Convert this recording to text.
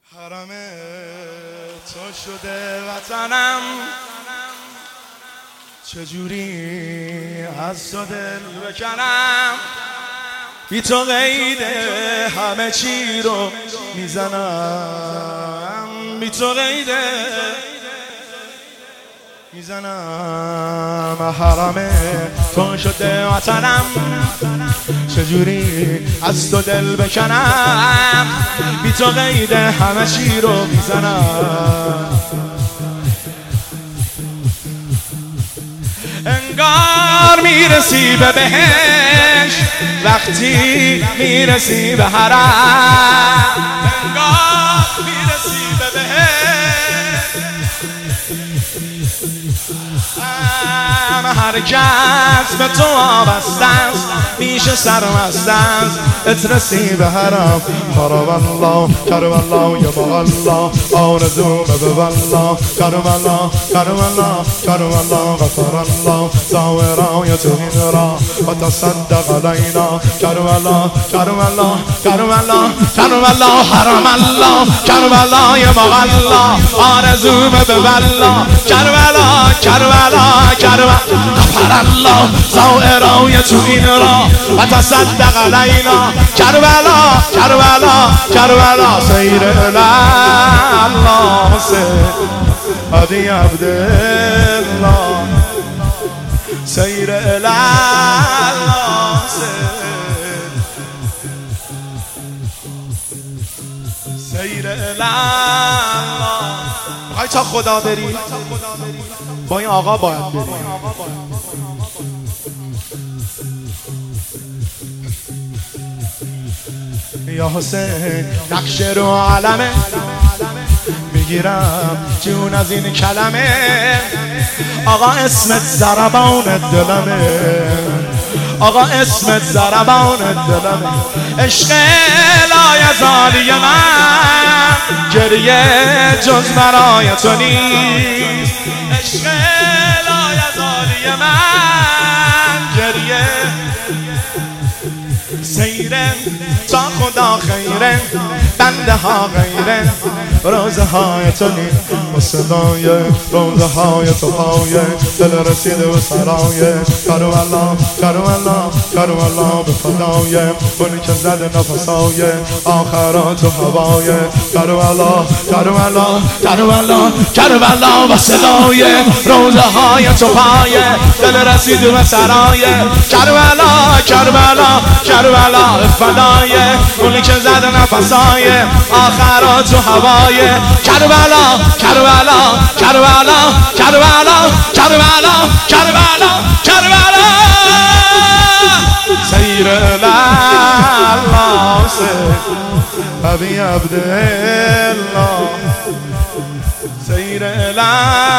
حرم تو شده وطنم، چجوری از تو دل بکنم. بی تو قید همه چی رو میزنم، بی تو قید میزنم. حرم تو شده وطنم، چجوری از تو دل بکنم. بی تو قید همه چی رو میزنم. انگار میرسی به بهشت وقتی میرسی به حرم. انگار میرسی به بهشت، هر کس به تو وابسته است میشه سرمست است. اترسی به حرم خراب الله کرم الله یا الله آرزو به والله کرم الله کرم الله کرم الله غفر الله زاورای تو این را و تصدق علینا کرم الله کرم الله کرم الله کرم الله حرم الله کرم الله یا الله آرزو به والله کرم الله کرم الله کرم غفر الله زاورای تو این را و تصدق علینا کربلا کربلا کربلا سیر الله عدی عبدالله سیر الله سیر الله. میخوای تا خدا بری با این آقا باید بری. یا حسین نقش رو علمه میگیرم جون از این کلمه. آقا اسمت ضربان دلمه، آقا اسمت ضربان دلمه. عشق لایزالی من گریه جز برای تو نیست. عشق لایزالی من گریه سیره تا خدا خیره بنده ها غیره. روزه های تو نی و صدای روزه های تو پای دل رسیده و سرای کرم الله کرم الله کرم الله به فدای اونی که زده نفسای آخرات و هوای کرم الله کرم الله کرم الله کرم الله و صدای روزه های تو پای دل رسیده و سرای کرم الله کرم الله کرم الله به فدای اونی که زده نفسای آخرات و هوای کربلا کربلا کربلا کربلا کربلا کربلا کربلا سیر الله عبی عبدالله سیر الله